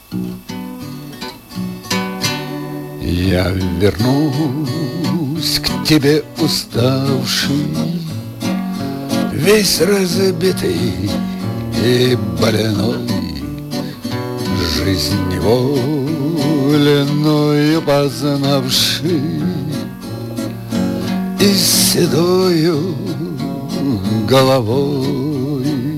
Я вернусь к тебе уставший, весь разбитый и больной, жизнь неволенную познавший и с седою головой.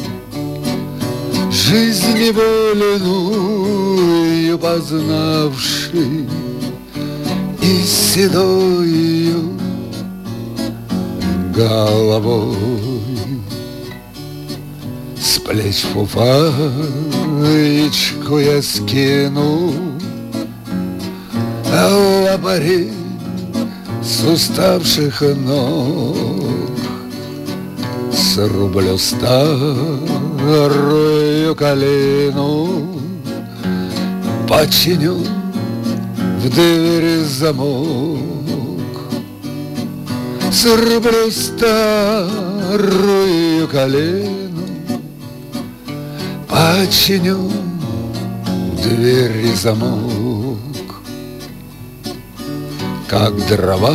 Жизнь неволеную познавший и с седою головой. С плеч фуфаечку я скину, а лапари с уставших ног срублю старую калину, починю в двери замок. Срублю старую калину, починю в двери замок. Как дрова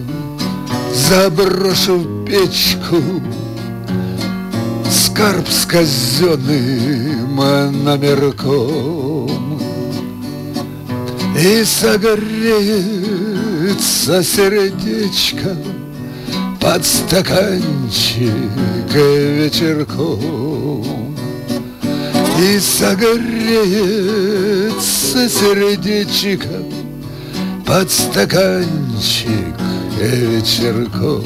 заброшу в печку, скарб с казенным номерком, и согреется сердечко под стаканчик вечерком. И согреется сердечко под стаканчик вечерком.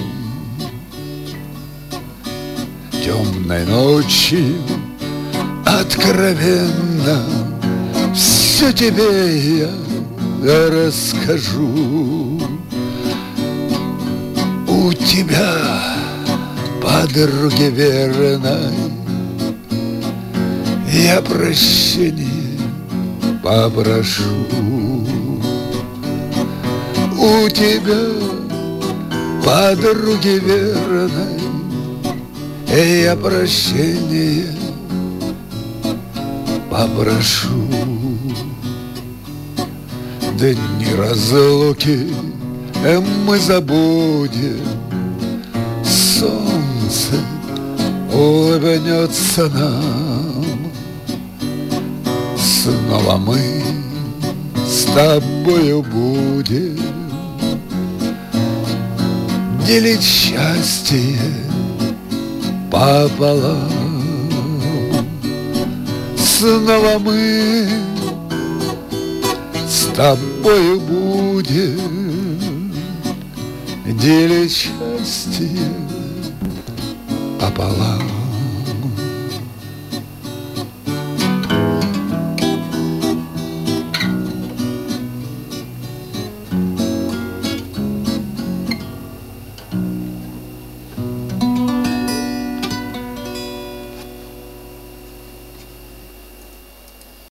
Темной ночью откровенно все тебе я расскажу. У тебя, подруги верной, я прощения попрошу. У тебя, подруги верной, я прощения попрошу. Дни разлуки мы забудем, солнце улыбнется нам. Снова мы с тобою будем делить счастье пополам. Снова мы с тобою будем делить счастье пополам.